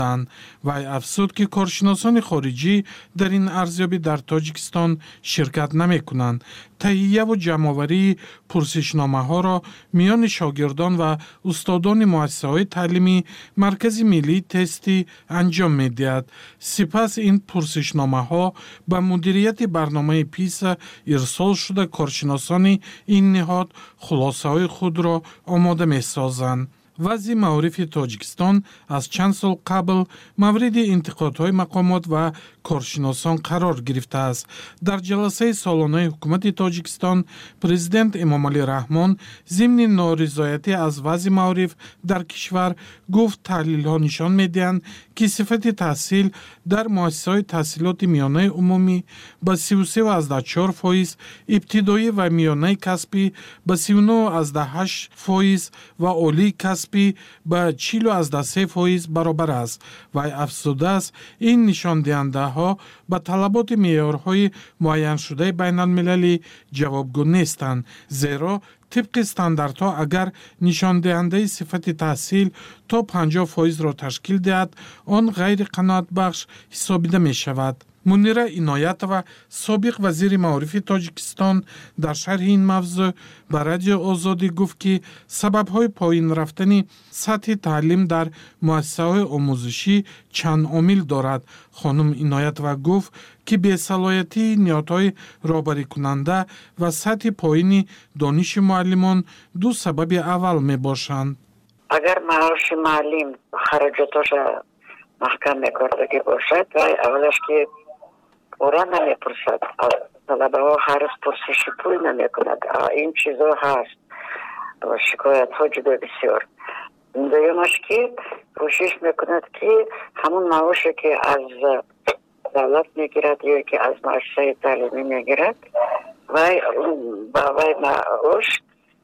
وی افزود که کارشناسان خارجی در این ارزیابی در تاجیکستان شرکت نمی کنند. تهیه و جمع‌آوری پرسشنامه ها را میان شاگردان و استادان مؤسسه های تعلیمی مرکز ملی تستی انجام می دهد. سپس این پرسشنامه ها به مدیریت برنامه پیسا ارسال شده. کارشناسان این نهاد خلاصه های خود را آماده می سازند. وضع معارف تاجیکستان از چند سال قبل مورد انتقادهای مقامات و کارشناسان قرار گرفته است. در جلسه سالانه حکومت تاجیکستان، پرزیدنت امامعلی رحمان ضمن نارضایتی از وضع معارف در کشور گفت تحلیل‌ها نشان می‌دهند که صفت تحصیل در مؤسسه‌های تحصیلات میانه عمومی به 33.4%، ابتدایی و میانه کسبی به 39.8% و عالی کسبی به 40.3% برابر است. و افزوده است این نشان دهنده ها به طلبات معیارهای معین شده بین المللی جوابگو نیستند، زیرا طبق استانداردها اگر نشان دهنده صفت تحصیل تا 50% را تشکیل دهد، آن غیر قناعت بخش حسابیده می شود. منیره عنایتова سابق وزیر معارف تاجیکستان در شرح این موضوع به رادیو آزادی گفت که سبب‌های پایین رفتن سطح تعلیم در مؤسسه‌های آموزشی چند عامل دارد. خانم عنایتова گفت که بی‌صلاحیتی نهادهای راهبری کننده و سطح پایین دانش معلمان دو سبب اول می‌باشند. اگر معاش معلم خرجاتش محکم می‌کردگی باشد و اولش که اورا نمی‌پرسد، طلبه ها هر پرسش پول نمی‌کند. این چیزا هست و شکایت ها جدا بسیار. دویمش که کوشش می‌کند که همون معاشی که از دولت می‌گیرد یا که از مؤسسه تعلیمی می‌گیرد و با وی معاش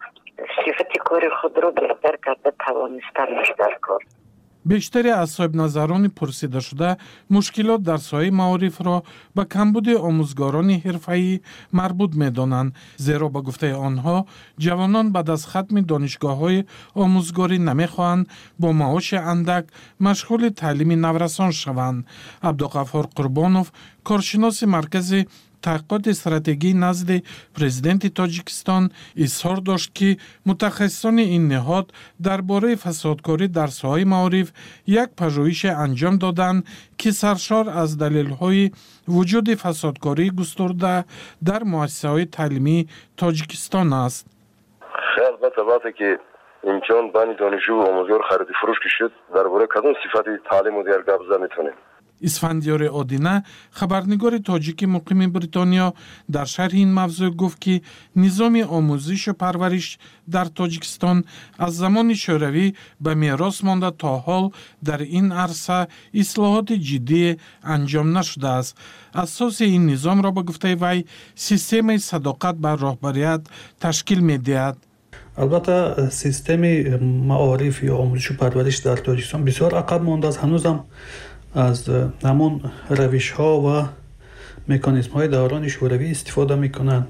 صفت کار خود را بهتر کرده توانستنش در کار. بیشتری از صاحب نظران پرسیده شده مشکلات در سایه معارف را به کمبود آموزگاران حرفه‌ای مربوط می‌دانند، زیرا به گفته آنها جوانان بعد از ختم دانشگاه‌های آموزگاری نمی‌خواهند با معاش اندک مشغول تعلیم نورسان شوند. عبدالغفار قربانوف، کارشناس مرکز تحقیقات استراتژی نزد پرزیدنت تاجیکستان، اظهار داشت که متخصصان این نهاد درباره فسادکاری در ساحه معارف یک پژوهش انجام دادند که سرشار از دلایل وجود فسادکاری گسترده در مؤسسه‌های تعلیمی تاجیکستان است. البته وقتی که امکان بین دانشجو و آموزگار خرید فروش شد، درباره کدام صفت تعلیم و دیگر گپ زد میتونیم. اسفندیار آدینه، خبرنگار تاجیک مقیم بریتانیا، در شرح این موضوع گفت که نظام آموزش و پرورش در تاجیکستان از زمان شوروی به میراث مانده تا حال در این عرصه اصلاحات جدی انجام نشده است. اساس این نظام را به گفته وی سیستم صداقت بر راهبریت تشکیل می‌دهد. البته سیستم معارف یا آموزش و پرورش در تاجیکستان بسیار عقب مانده است. هنوزم از همون روش ها و مکانیزم های دوران شوروی استفاده میکنند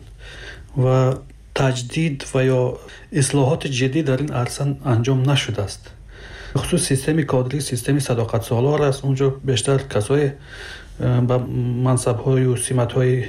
و تجدید و یا اصلاحات جدی در این عرصه انجام نشده است. خصوص سیستم کادری، سیستم صداقت سالار است. اونجا بیشتر کسای به منصب های و سمت های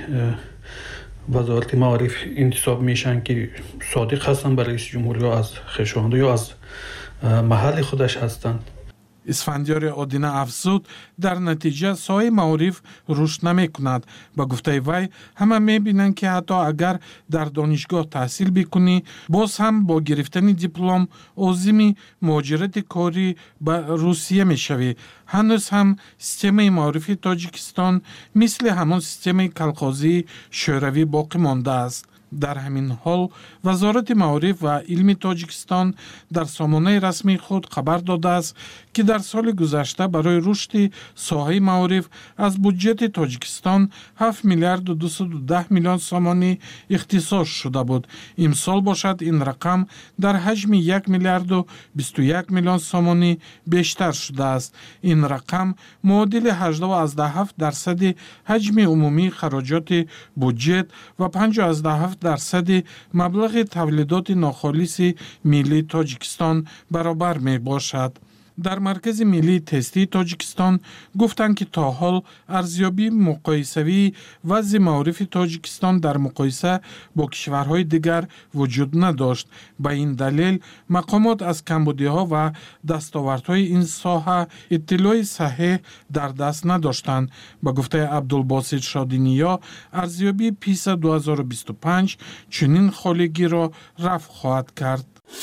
وزارت معارف انتصاب میشن که صادق هستند برای رئیس جمهور یا از خویشاوند یا از محل خودش هستند. اسفندیار آدینه افزود در نتیجه سایه معارف رشد نمی کند. با گفته وی همه می بینند که حتی اگر در دانشگاه تحصیل بکنی باز هم با گرفتن دیپلم عازم مهاجرت کاری به روسیه می شوی. هنوز هم سیستم معارف تاجیکستان مثل همان سیستم کلخازی شوروی باقی مانده است. در همین حال وزارت معارف و علم تاجیکستان در سامانه رسمی خود خبر داده است که در سال گذشته برای رشد ساحه معارف از بودجت تاجیکستان 7 میلیارد و 210 میلیون سامانی اختصاص شده بود. امسال باشد این رقم در حجم 1 میلیارد و 21 میلیون سامانی بیشتر شده است. این رقم معادل 18.7% حجم عمومی خراجات بودجت و 5.7% مبلغ تولیدات ناخالص ملی تاجیکستان برابر می باشد. در مرکز ملی تستی تاجیکستان گفتند که تا حال ارزیابی مقایسوی وضع معارف تاجیکستان در مقایسه با کشورهای دیگر وجود نداشت. به این دلیل مقامات از کمبودی‌ها و دستاوردهای این ساحه اطلاع صحیح در دست نداشتند. به گفته عبدالباسط شادینیا، ارزیابی پیسا 2025 چنین خالگی را رفع خواهد کرد.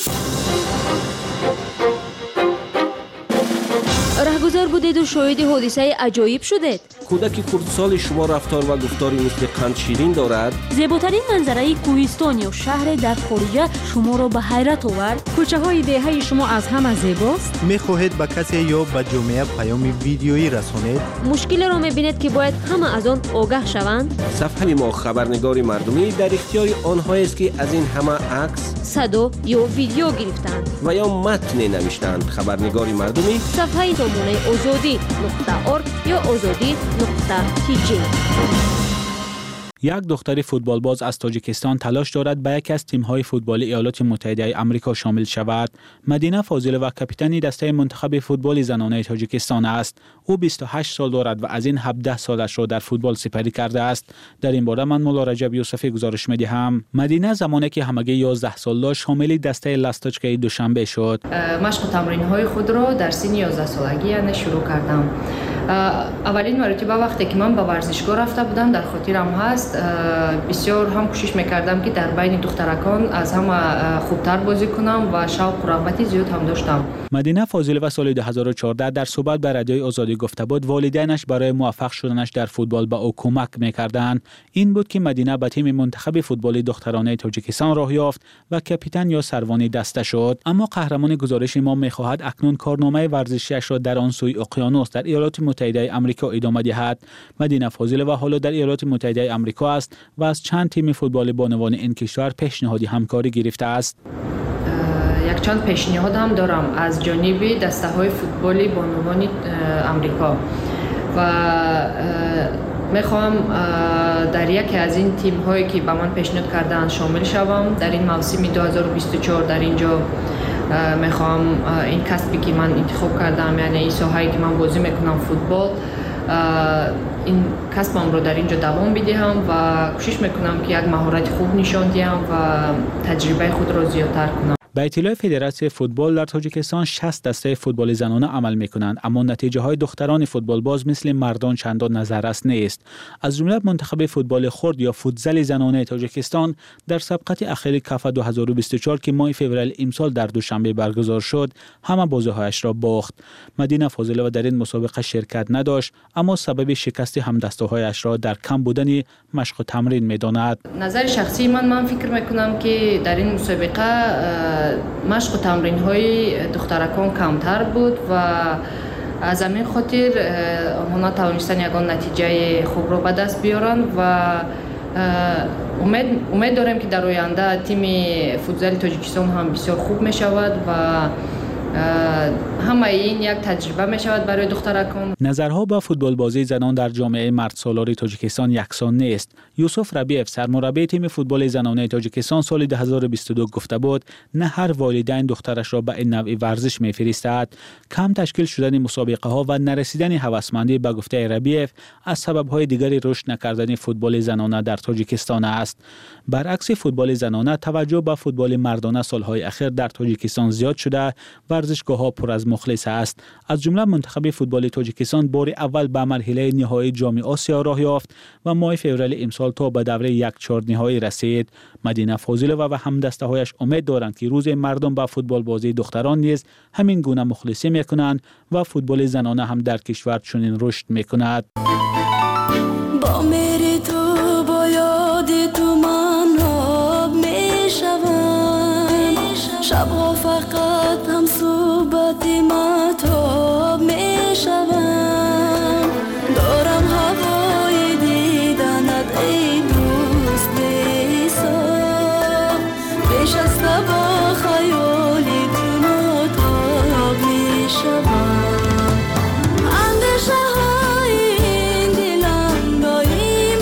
رهگذر بودید و شاهد حادثه عجایب شدید. کودک کردسال شما رفتار و گفتاری مثل قند شیرین دارد. زیباترین منظره کوهستان یا شهر در خارج شما را به حیرت آورد. کوچه های دهه شما از همه زیباست. می‌خواهید به کسی یا به جامعه پیام ویدیویی رسانید؟ مشکل را می‌بینید که باید همه از آن آگاه شوند. صفحه ما خبرنگار مردمی در اختیار آنهایی است که از این همه عکس، صدا یا ویدیو گرفتند و یا متن نوشتند. خبرنگار مردمی صفحه سامانه azadi.org یا azadi.tg. یک دختر فوتبالباز از تاجیکستان تلاش دارد به یکی از تیم‌های فوتبال ایالات متحده آمریکا شامل شود. مدینه فاضله و کاپیتان دسته منتخب فوتبال زنانه تاجیکستان است. او 28 سال دارد و از این 17 سالش را در فوتبال سپری کرده است. در این باره من مولا رجب یوسفی گزارش می‌دهم. مدینه زمانی که همگی 11 سال داشت شامل دسته لستاچکای دوشنبه شد. مشق تمرین‌های خود را در سن 11 سالگی شروع کردم. اولین مرتبه وقتی که من به ورزشگاه رفته بودم در خاطرم هست، بسیار هم کوشش میکردم که در بین دخترکان از همه خوبتر بازی کنم و شوق و رغبت زیاد هم داشتم. مدینه فاضله و سال 2014 در صحبت به رادیوی آزادی گفته بود والدینش برای موفق شدنش در فوتبال به او کمک میکردند. این بود که مدینه به تیم منتخب فوتبال دخترانه تاجیکستان راه یافت و کاپیتان یا سروان دسته شد. اما قهرمان گزارش ما میخواهد اکنون کارنامه ورزشیش را در آن سوی اقیانوس در ایالات متحده آمریکا ادامه دهد. مدینه فاضله و حالا در ایالات متحده آمریکا است و از چند تیم فوتبال بانوان این کشور پیشنهاد همکاری گرفته است. یک چند پیشنهاد هم دارم از جانب دسته‌های فوتبالی بانوان آمریکا و میخوام در یکی از این تیم‌هایی که به من پیشنهاد کردن شامل شوم. در این موسم 2024 در اینجا میخوام این کسبی که من انتخاب کردم، یعنی این ساحه‌ای که من بازی میکنم فوتبال، این کسبم رو در اینجا دوام بدهم و کوشش میکنم که یک مهارت خوب نشان دهم و تجربه خود را زیادتر کنم. به اطلاع فدراسیون فوتبال در تاجیکستان 60 دسته فوتبال زنانه عمل میکنند، اما نتیجه های دختران فوتبال باز مثل مردان چندان نظررس نیست. از جمله منتخب فوتبال خرد یا فوتزال زنانه تاجیکستان در سابقه اخیر کاف 2024 که ماه فوریه امسال در دوشنبه برگزار شد همه بازی‌هایش را باخت. مدینه فاضله و در این مسابقه شرکت نداشت، اما سبب شکست همدسته‌هایش را در کم بودن مشق و تمرین می‌داند. نظر شخصی من فکر میکنم که در این مسابقه مشق و تمرین های دخترکان کمتر بود و از همین خاطر آنها توانستن یگان نتیجه خوب را به دست بیارن و امید داریم که در آینده تیم فوتزال تاجیکستان هم بسیار خوب می شود و همه این یک تجربه می شود برای دخترکان. نظرها با فوتبال بازی زنان در جامعه مرد سالار تاجیکستان یکسان نیست. یوسف ربیف سرمربی تیم فوتبال زنانه تاجیکستان سال 2022 گفته بود نه هر والدین دخترش را به این نوع ورزش می‌فرستد. کم تشکیل شدن مسابقه ها و نرسیدن هوسمندی به گفته ربیف از سبب‌های دیگری رشد نکردن فوتبال زنانه در تاجیکستان است. برعکس فوتبال زنانه توجه به فوتبال مردانه سالهای اخیر در تاجیکستان زیاد شده، ورزشگاه‌ها پر از مخلص است. از جمله منتخب فوتبال تاجیکستان بار اول به مرحله نهایی جام آسیا راه یافت و ماه فوریه امسال تا به دوره 1/4 نهایی رسید. مدینه فاضله و همدسته‌هایش امید دارند که روز مردم به فوتبال بازی دختران نیز همین گونه مخلصی می‌کنند و فوتبال زنانه هم در کشور چنین رشد می‌کند. با میری تو با یاد تو من آب میشوم، شبها فقط هم صحبت مهتاب میشوم، دارم هوای دیدنت ای دوست بی‌حساب، بیش از با خیالی تو متاب میشوم، اندیشه های این دلم با این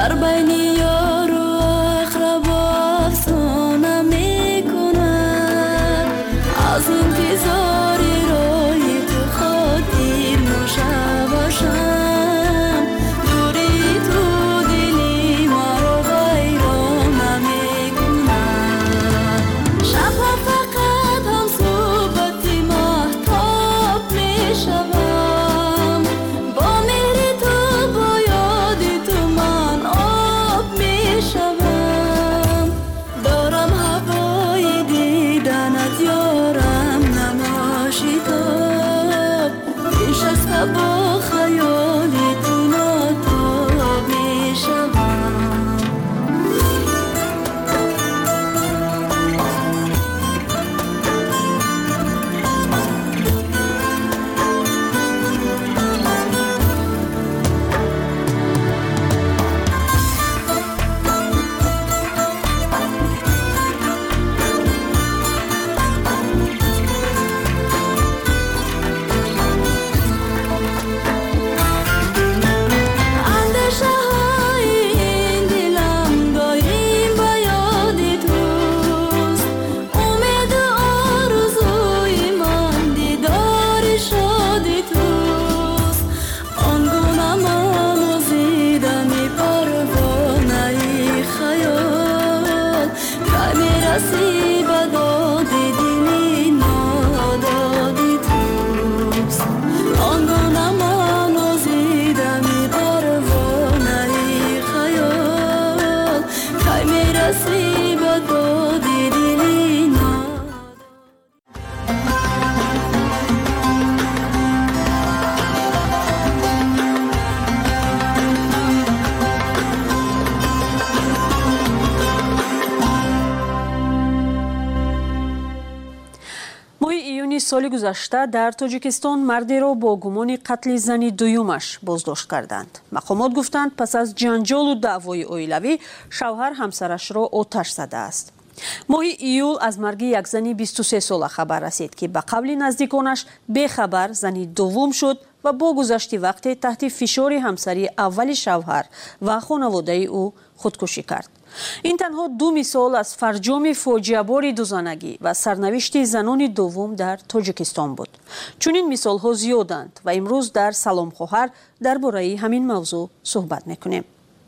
در بین یار و اقربا افسانه میکنم از انتظاری روی تو خاطر مشوشم دوری تو دلی مرا ویران نمیکنم شبها فقط هم صحبت مهتاب میشوم با مهر تو با یاد تو من آب میشوم دارم هوای دیدنت یارم نماشیتاب پیش از با خیال تو ناتاب میشوم اندیشه های این دلم دایم به یاد توست امید و آرزوی من دیدار شاد توست آنگونه من آزیدم پروانه خیال که میرسی به داد دلی نادادی توست آنگونه من آزیدم پروانه خیال که میرسی به داد دلی نادادی ماه ایونی سال گذشته در تاجیکستان مردی را با گمان قتل زن دویمش بازداشت کردند. مقامات گفتند پس از جنجال و دعوای عائلوی شوهر همسرش را آتش زده است. ماه ایول از مرگ یک زن 23 ساله خبر رسید که به قول نزدیکانش بیخبر زن دوم شد و با گذشت وقت تحت فشار همسری اول شوهر و خانواده او خودکشی کرد. این تنها دو مثال از فرجام فاجعه‌بار دوزانگی و سرنوشت زنان دوم در تاجیکستان بود. چون این مثال ها زیادند و امروز در سلام خواهر درباره همین موضوع صحبت میکنیم.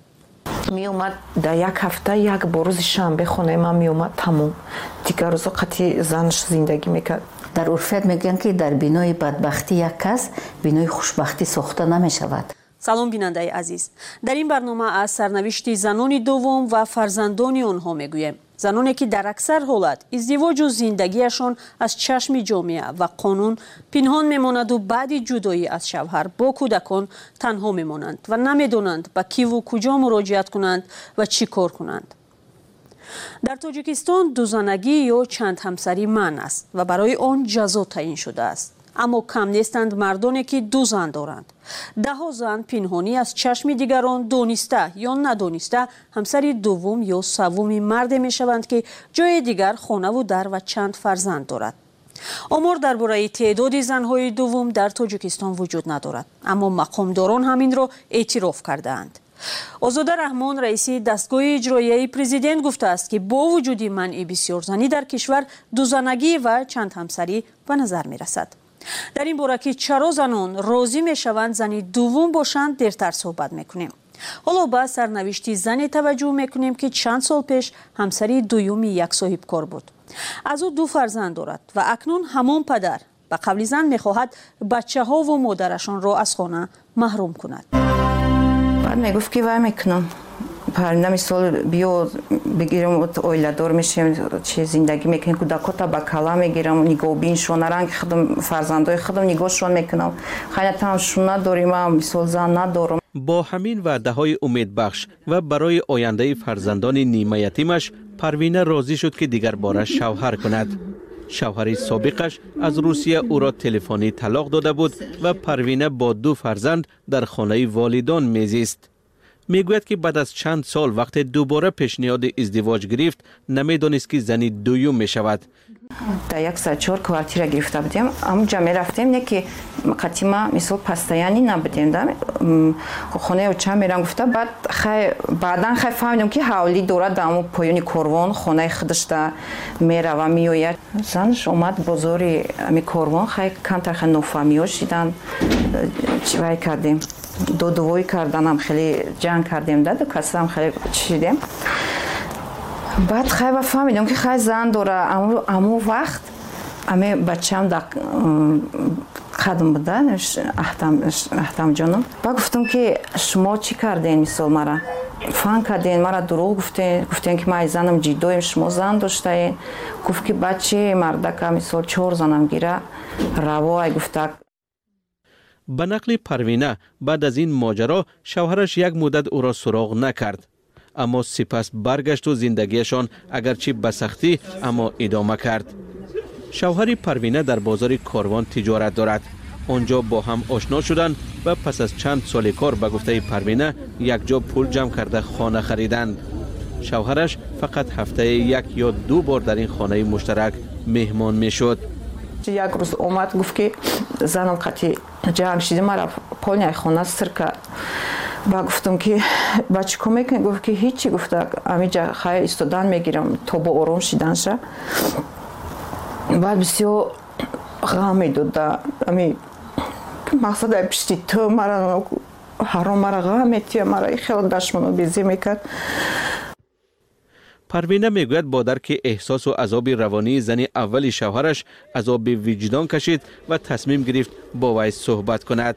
می اومد در یک هفته یک روز شنبه خونه من می اومد تموم دیگر روزا قطعی زنش زندگی میکرد. در عرفت میگن که در بینای بدبختی یک کس بینای خوشبختی ساخته نمیشود. سلام بیننده عزیز، در این برنامه از سرنوشت زنان دوم و فرزندان آنها میگویم. زنانی که در اکثر حالت ازدواج و زندگیشان از چشم جامعه و قانون پنهان میماند و بعد جدایی از شوهر با کودکان تنها میمانند و نمیدانند به کی و کجا مراجعت کنند و چی کار کنند. در تاجیکستان دوزانگی یا چند همسری منع است و برای آن جزا تعیین شده است. اما کم نیستند مردانی که دو زن دارند. ده‌ها زن پنهانی از چشم دیگران دانسته یا ندانسته همسری دوم یا سوم مرد می شوند که جای دیگر خانه و در و چند فرزند دارد. آمار درباره تعداد زنهای دوم در تاجیکستان وجود ندارد، اما مقامداران همین را اعتراف کردند. آزاده رحمان رئیس دستگاه اجرایی پرزیدنت گفته است که با وجود منع بسیار زنی در کشور دوزانگی و چند همسری به نظر می رسد. در این باره که چرا زنان راضی می شوند زنی دوم باشند دیرتر صحبت میکنیم. حالا به سرنوشت زنی توجه میکنیم که چند سال پیش همسری دومی یک صاحب کار بود. از او دو فرزند دارد و اکنون همان پدر به قول زن میخواهد بچه ها و مادرشان را از خانه محروم کند. بعد میگفت که وای میکنم پرنده مثال بیا بگیرم اویله دار میشیم چه زندگی میکنیم کودکاتا با کلا میگیرم نگاه بینشون رنگ خودم فرزندای خودم نگاهشون میکنم خیلی تنشون نداریم مثال زن ندارم. با همین وعده های امید بخش و برای آینده فرزندان نیمه یتیمش پروینه راضی شد که دیگر بارش شوهر کند. شوهر سابقش از روسیه او را تلفنی طلاق داده بود و پروینه با دو فرزند در خانه والدان میزیست. میگوید که بعد از چند سال وقت دوباره پیشنهاد ازدواج گرفت نمیدانست که زنی دوم می شود. در 104 کوارتیره گرفته بودیم. اونجا می رفتیم یکی قطیما مثل پستایانی نبودیم. خونه و چند میرم گفته بعدا خیلی فهمیدم که حوالی دورت دامو پایونی کروان خونه خودش دا میره و میوید. زنش اومد بزرگی می کروان خیلی کمتر خیلی نفهمیو شدن چیوی کردیم. دوی کردن هم خیلی جنگ کردیم دو کسی هم خیلی چیدیم. بعد خیلی فهمیدم که خیلی زن داره امو وقت امی بچه هم در قدم بوده احتم جانم. بعد گفتم که شما چی کردین مثل مرا؟ فهم کردین مرا دروغ گفتین که من زنم جیدویم شما زن داشتین. گفت که بچه مردک مثل 4 زنم گیره روای گفته. به نقل پروینه بعد از این ماجرا شوهرش یک مدت او را سراغ نکرد. اما سپس برگشت و زندگیشان اگرچه به سختی اما ادامه کرد. شوهر پروینه در بازار کاروان تجارت دارد. آنجا با هم آشنا شدند و پس از چند سال کار به گفته پروینه یک جا پول جمع کرده خانه خریدند. شوهرش فقط هفته 1 یا 2 بار در این خانه مشترک مهمان میشد. یک روز اومد گفت که زنم قطعی جنگ شده مرا پولنی خانه سر کرد. با گفتم که بچه کمی کن گفت که هیچی گفته امیجا خیلی استودان میگیرم تا با آرام شدن شه. بعد بسیار غم میداد امی مقصد پشتی تو مرا حرام مرا غم میتیه مرا خیلی دشمنو بیزی میکرد. پروینه میگوید با درک احساس و عذاب روانی زن اول شوهرش عذاب وجدان کشید و تصمیم گرفت با وی صحبت کند.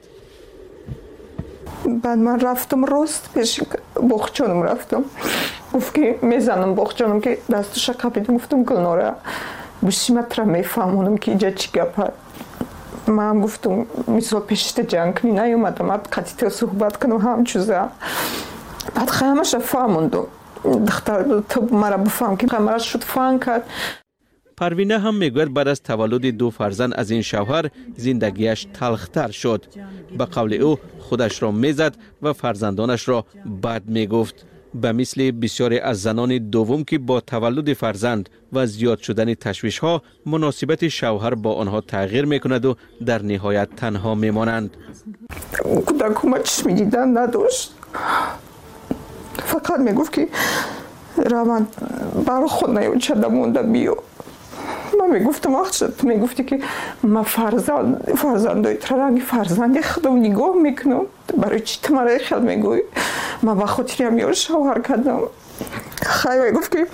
بعد من رفتم راست پیش بخچانم رفتم. گفت که میزنم بخچانم که دستش کپیدم گفتم گلناره بشیمت را میفهمونم که اینجا چی گپه. من گفتم مثل پیشت جنگ کنی نیومدم بعد قطعی صحبت کنم هم چوزه. بعد خیمش فهموندم. دختر تو مرا بفهم که مرا شد فهم کرد. پروینه هم میگوید بعد از تولد 2 فرزند از این شوهر زندگیش تلختر شد. به قول او خودش را میزد و فرزندانش را بد میگفت. به مثل بسیاری از زنان دوم که با تولد فرزند و زیاد شدن تشویش ها مناسبت شوهر با آنها تغییر میکند و در نهایت تنها میمانند. کودکم چشم دیدن نداشت. فقط میگفت که روان برای خود نیوچه مونده بیو. من میگفتم تو میگفتی که من فرزندای ترنگی فرزندی خودم نگاه میکنم برای چی تو مرا خیلی میگوی من با خاطری هم یار شوهر کردم. خیلی میگفت که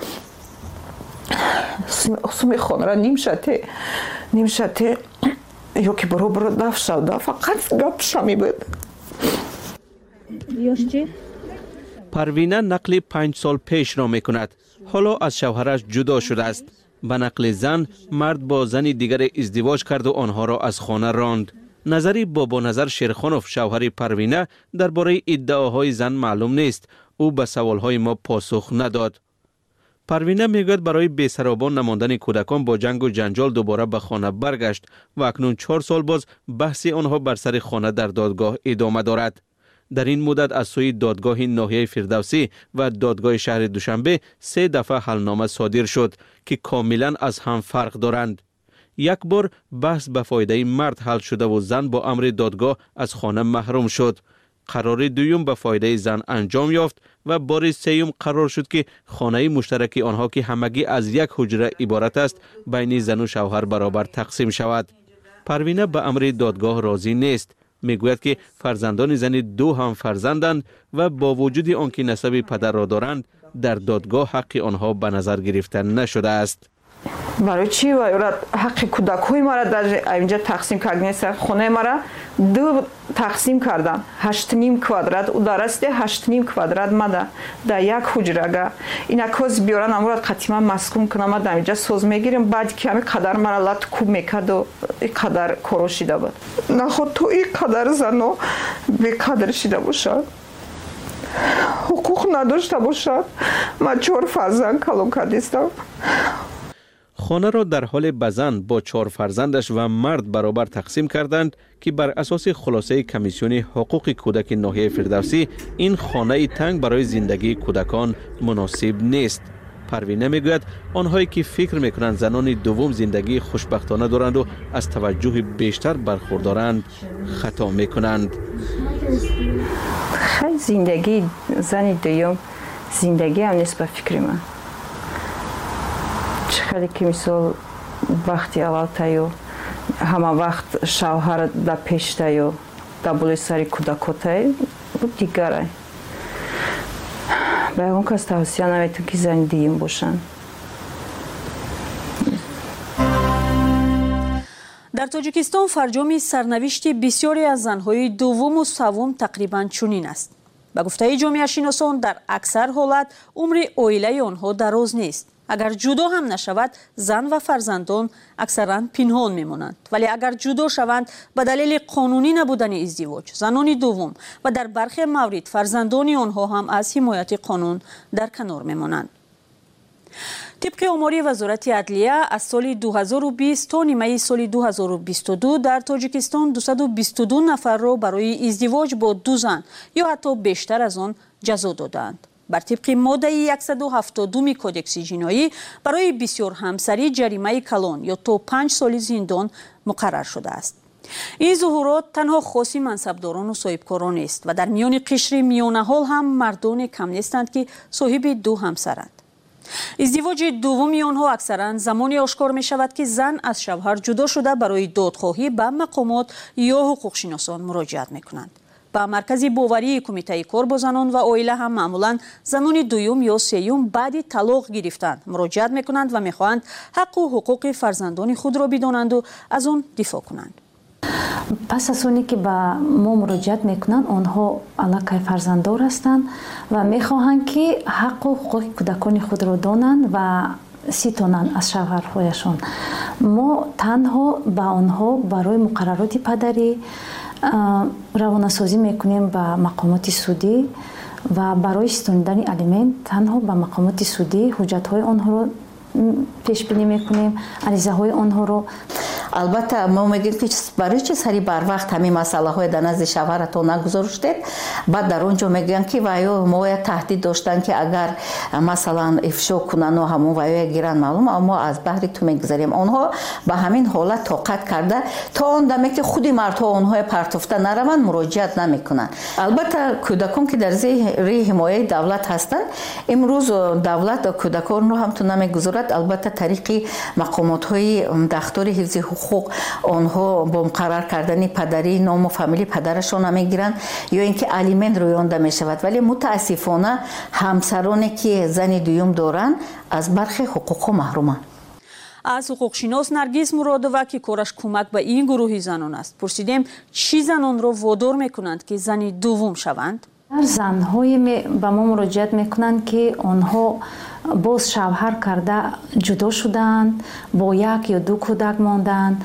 سومی خانه را نیم شده یا که برو دف شده فقط گپ شمی بود. پروینه نقل 5 سال پیش را میکند. حالا از شوهرش جدا شده است. به نقل زن مرد با زن دیگر ازدواج کرد و آنها را از خانه راند. نظری بابا نظر شیرخانوف شوهر پروینه درباره ادعاهای زن معلوم نیست. او به سوالهای ما پاسخ نداد. پروینه میگوید برای بی‌سرابان نماندن کودکان با جنگ و جنجال دوباره به خانه برگشت و اکنون 4 سال باز بحث آنها بر سر خانه در دادگاه ادامه دارد. در این مدت از سوی دادگاه ناحیه فردوسی و دادگاه شهر دوشنبه 3 دفعه حلنامه صادر شد که کاملا از هم فرق دارند. یک بار بحث به فایده مرد حل شده و زن با امر دادگاه از خانه محروم شد. قرار دوم به فایده زن انجام یافت و بار سوم قرار شد که خانه مشترک آنها که همگی از یک حجره عبارت است بین زن و شوهر برابر تقسیم شود. پروینه به امر دادگاه راضی نیست. میگوید که فرزندان زن 2 هم فرزندند و با وجود آنکه نسب پدر را دارند در دادگاه حق آنها به نظر گرفته نشده است. برای چی حق کودکای مرا در اینجا تقسیم کردن؟ خانه مرا 2 تقسیم کردن 8.5 کوادرات او درسته 8.5 کوادرات ماده در یک حجره. اینا کوز بیارن امروز قطعا مسکون کنم در اینجا سوز میگیریم بعد که همین قدر مرا لات کوب میکرد و این قدر کروشیده بود. نه خود تو این قدر زنو به قدر شیده باشد حقوق نداشته باشد. من 4 فرزند کلم کردیستم. خانه را در حال به زن با 4 فرزندش و مرد برابر تقسیم کردند که بر اساس خلاصه کمیسیون حقوق کودک ناحیه فردوسی این خانه تنگ برای زندگی کودکان مناسب نیست. پروینه میگوید آنهایی که فکر میکنند زنان دوم زندگی خوشبختانه دارند و از توجه بیشتر برخوردارند خطا میکنند. خیلی زندگی زن دوم زندگی هم نیست به فکر من. چقدر که مثال وقتی اول تایو همه وقت شوهر در پیش تایو در بلوی سری کودکو تایو دیگره. به اون کس توصیه نمیتون که زن دوم باشن. در تاجیکستان فرجام سرنوشت بسیاری از زنهای دوم و سوم تقریبا چنین است. به گفته جامعه شناسان در اکثر حالت عمر عائله آنها دراز نیست. اگر جدا هم نشود زن و فرزندان اکثرا پنهان میمانند، ولی اگر جدا شوند به دلیل قانونی نبودن ازدواج زنان دوم و در برخی موارد فرزندان آنها هم از حمایت قانون در کنار میمانند. طبق آمار وزارت عدلیه از سال 2020 تا نیمه سال 2022 در تاجیکستان 222 نفر را برای ازدواج با 2 زن یا حتی بیشتر از آن جزا دادند. بر طبق ماده 172 کودکس جنایی برای بسیار همسری جریمه کلان یا تا 5 سال زندان مقرر شده است. این ظهورات تنها خاص منصبداران و صاحبکاران است و در میان قشر میانه حال هم مردان کم نیستند که صاحب 2 همسرند. ازدواج دومی آنها اکثرا زمانی آشکار می شود که زن از شوهر جدا شده برای دادخواهی به مقامات یا حقوق شناسان مراجعت می کنند. با مرکز باوری کمیته کار با زنان و عائله هم معمولا زنان دوم یا سوم بعد طلاق گرفتن مراجعت می کنند و می خواهند حق و حقوق فرزندان خود را بدانند و از آن دفاع کنند. پس از اونی که به ما مراجعت میکنند آنها علاقه فرزنددار هستند و میخواهند که حق و حقوق کودکان خود را دانند و ستانند از شوهرهایشان. ما تنها به آنها برای مقررات پدری روانه‌سازی میکنیم به مقامات سودی و برای ستانیدن الیمنت تنها به مقامات سودی حجت‌های آنها را پیش بینی میکنیم، عریضه‌های آنها رو. البته ما میگیم که برای چه سری بر وقت همین مسئله های در نزد شوهرتون نگذاشتید. بعد در اونجا میگن که وایو ما تهدید داشتن که اگر مثلا افشا کنن و همون وایو گیرن معلوم اما از بحری تو میگذاریم. اونها به همین حالت طاقت کرده تا اون دمی که خودی مردها اونها پرتفته نروند مراجعت نمیکنن. البته کودکان که در زیر حمایت دولت هستند امروز دولت کودکان رو هم تو نمیگذارد. البته طریق مقامات های دفتر حفظ حقوق آنها با مقرر کردن پدری نام و فامیلی پدرشون هم میگیرن یا اینکه الیمنت رویانده می شود. ولی متاسفانه همسرانی که زن دوم دارن از برخی حقوق محرومن. از حقوق شناس نرگس مرادوه که کارش کمک به این گروه زنان است پرسیدیم چی زنان را وادار میکنند که زن دوم شوند؟ زنهای به ما مراجعت میکنند که آنها باز شوهر کرده جدا شدند، با 1 یا 2 کودک ماندند،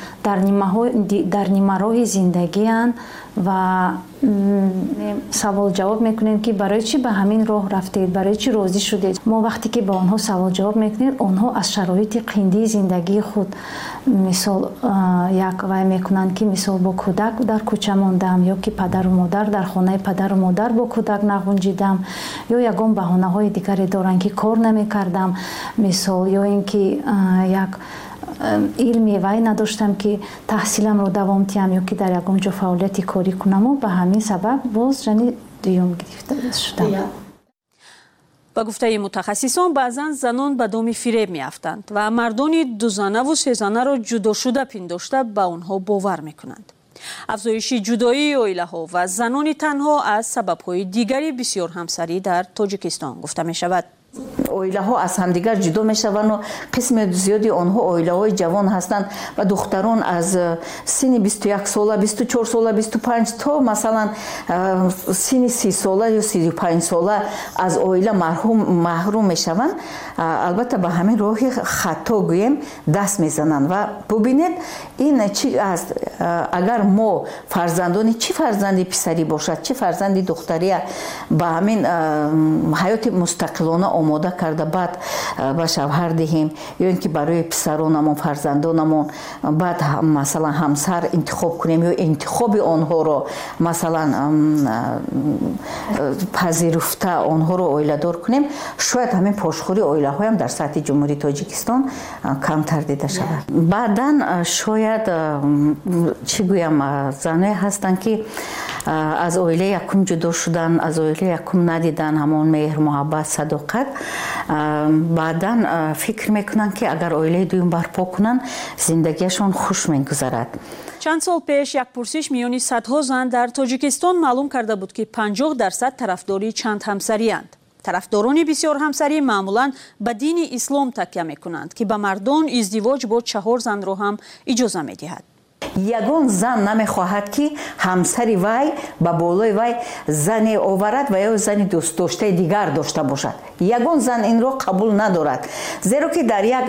در نیمه راه زندگی اند و سوال جواب میکنیم که برای چی به همین راه رفتید، برای چی راضی شدید. ما وقتی که با آنها سوال جواب میکنیم آنها از شرایط قندی زندگی خود مثال یک وای میکنند که مثال با کودک در کوچه ماندم یا که پدر و مادر در خانه پدر و مادر با کودک نگنجیدم یا یگان بهانه های دیگری دارند که کار نمیکردم مثال یا اینکه یک علمی وای نداشتم که تحصیلم رو دوام تیم یا که در یکم جا فعالیت کاری کنم و به همین سبب باز زن دوم گرفته شدم. با گفته متخصصان بعضا زنان به دام فریب میافتند و مردان 2 زنه و 3 زنه را جدا شده پنداشته به آنها باور میکنند. افزایش جدایی عائله ها و زنان تنها از سبب های دیگری بسیار همسری در تاجیکستان گفته می شود. عائله ها از همدیگر جدا میشوند و قسم زیادی آنها عائله های جوان هستند و دختران از سن 21 ساله 24 ساله 25 تا مثلا سن 30 ساله یا 35 ساله از عائله محروم میشوند. البته به همین راه خطا گویم دست میزنند و ببینید این چی است. اگر ما فرزندان چی فرزندی پسری باشد چه فرزندی دختری به همین حیات مستقلانه омода карда баъд ба шавҳар диҳем ё ин ки барои писаронамон фарзандонамон баъд масалан ҳамсар интихоб кунем ё интихоби онҳоро масалан пазируфта онҳоро оиладор кунем, шояд ҳамин пошхӯри оилаҳоям дар сатҳи ҷумҳурии Тоҷикистон камтар дида шавад. Баъдан шояд чӣ гӯям, занҳое ҳастанд ки аз оилаи якум ҷудо шудан, аз оилаи якум надидан ҳамон меҳр, муҳаббат, садоқат. Баъдан фикр мекунанд ки агар оилаи дуюм барпо кунанд, зиндагиашон хуш мегузарад. чанд сол пеш як пурсиш миёни садҳо зан дар Тоҷикистон маълум карда буд ки 50% тарафдори чанд ҳамсариянд. тарафдорони бисёр ҳамсарӣ маъмулан ба дини ислом такя мекунанд ки ба мардон издивоҷ бо 4 занро ҳам иҷоза медиҳад. ягон зан намехоҳад ки ҳамсари вай ба болои вай зане оварад ва ё зани дӯстдоштаи дигар дошта бошад. ягон зан инро қабул надорад. зеро ки дар як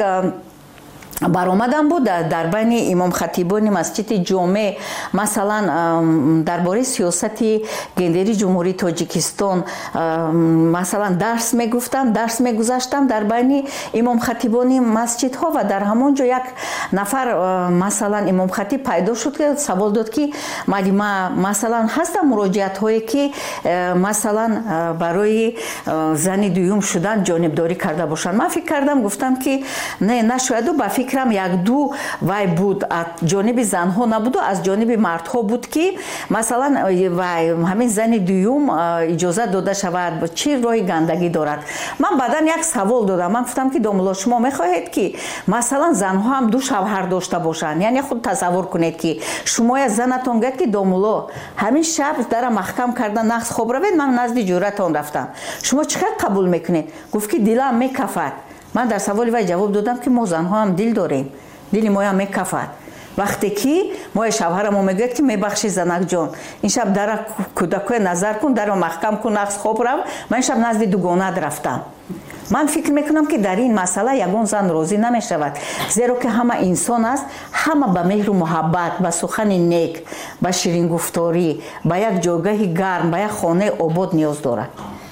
баромадам буд дар байни имомхатибони масҷиди ҷомеъ масалан дар бораи сиёсати гендерии ҷумҳурии Тоҷикистон масалан дарс мегуфтам, дарс мегузаштам дар байни имомхатибони масҷидҳо ва дар ҳамон ҷо як нафар масалан имомхатиб пайдо шуд ки савол дод ки малима масалан ҳастам муроҷиатҳое ки масалан барои зани дуюм шудан ҷонибдорӣ карда бошанд. ман фикр кардам, гуфтам ки не нашояду ба фикрам як-ду вай буд аз ҷониби занҳо набуду, аз ҷониби мардҳо буд ки масалан вай ҳамин зани дуюм иҷоза дода шавад, чӣ роҳи гандагӣ дорад. ман баъдан як савол додам. ман гуфтам ки домуло шумо мехоҳед ки масалан занҳо ҳам ду шавҳар дошта бошанд? яъне худ тасаввур кунед ки шумо я занатон гӯяд ки домуло ҳамин шаб дара маҳкам карда нағз хоб равед, ман назди ҷӯратон рафтам, шумо чӣ қадр қабул мекунед? гуфт ки дилам мекафад. ман дар саволи вай ҷавоб додам ки мо занҳо ҳам дил дорем, дили моям мекафад. вақте ки моя шавҳарамо мегӯяд ки мебахшӣ занаҷон, ин шаб дара кӯдакоя назар кун, дара маҳкам кун, нағз хоб рав, ман ин шаб назди дугонат рафтам. ман фикр мекунам ки дар ин масъала ягон зан розӣ намешавад, зеро ки ҳама инсон аст, ҳама ба меҳру муҳаббат, ба сухани нек, ба ширингуфторӣ, ба як ҷойгоҳи гарм, ба як хонаи обод ниёз дорад.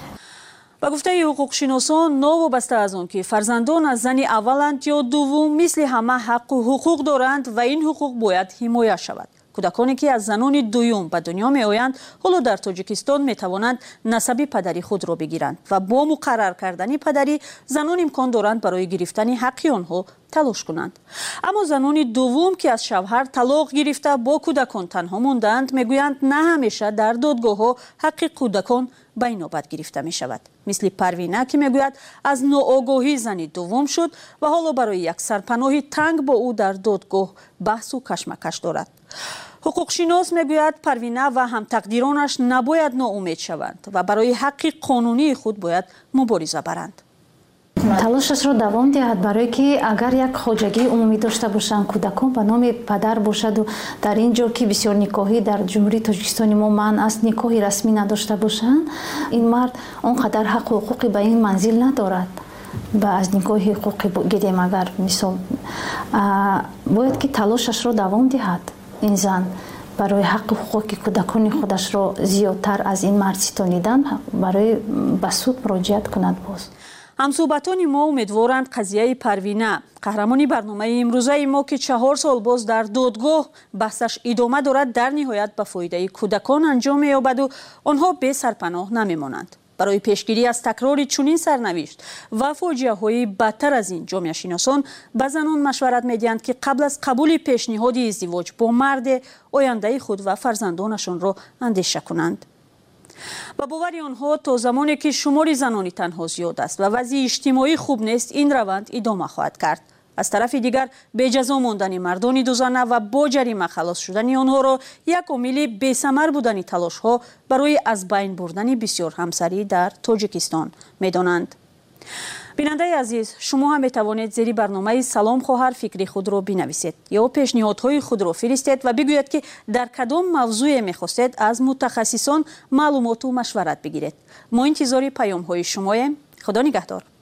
ба гуфтаи ҳуқуқшиносон, новобаста аз он ки фарзандон аз зани авваланд ё дуввум, мисли ҳама ҳаққу ҳуқуқ доранд ва ин ҳуқуқ бояд ҳимоя шавад. кӯдаконе ки аз занони дуюм ба дунё меоянд, ҳоло дар Тоҷикистон метавонанд насаби падари худро бигиранд ва бо муқаррар кардани падарӣ занон имкон доранд барои гирифтани ҳаққи онҳо талош кунанд. аммо занони дуввум ки аз шавҳар талоқ гирифта бо кӯдакон танҳо мондаанд, мегӯянд на ҳамеша дар додгоҳҳо ҳаққи кӯдакон ба инобат гирифта мешавад. мисли Парвина ки мегӯяд аз ноогоҳӣ зани дуввум шуд ва ҳоло барои як сарпаноҳи танг бо ӯ дар додгоҳ баҳсу кашмакаш дорад. ҳуқуқшинос мегӯяд Парвина ва ҳамтақдиронаш набояд ноумед шаванд ва барои ҳаққи қонунии худ бояд мубориза баранд. талошашро давом диҳад, барое ки агар як хоҷагии умумӣ дошта бошанд, кӯдакон ба номи падар бошаду дар ин ҷо ки бисёр никоҳӣ дар ҷумҳурии Тоҷикистони мо манъ аст, никоҳи расмӣ надошта бошанд, ин мард он қадар ҳаққу ҳуқуқи ба ин манзил надорад. ба аз никоҳи ҳуқуқи гирем агар мисол бояд ки талошашро давом диҳад ин зан барои ҳаққи ҳуқуқи кӯдакони худашро зиёдтар аз ин мард ситонидан барои ба суд муроҷиат кунад. боз ҳамсӯҳбатони мо умедворанд қазияи Парвина, қаҳрамони барномаи имрӯзаи мо ки 4 сол боз дар додгоҳ баҳсаш идома дорад, дар ниҳоят ба фоидаи кӯдакон анҷом меёбаду онҳо бесарпаноҳ намемонанд. барои пешгирӣ аз такрори чунин сарнавишт ва фоҷиаҳои бадтар аз ин, ҷомеашиносон ба занон машварат медиҳанд ки қабл аз қабули пешниҳоди издивоҷ бо марде ояндаи худ ва фарзандонашонро андеша кунанд. ба бовари онҳо то замоне ки шумори занони танҳо зиёд аст ва вазъи иҷтимоӣ хуб нест, ин раванд идома хоҳад кард. аз тарафи дигар беҷазо мондани мардони дузана ва бо ҷарима халос шудани онҳоро як омили бесамар будани талошҳо барои аз байн бурдани бисёр ҳамсарӣ дар Тоҷикистон медонанд. бинандаи азиз, шумо ҳам метавонед зери барномаи Салом хоҳар фикри худро бинависед ё пешниҳодҳои худро фиристед ва бигӯед ки дар кадом мавзӯе мехостед аз мутахассисон маълумоту машварат бигиред. мо интизори паёмҳои шумоем. худо нигаҳдор.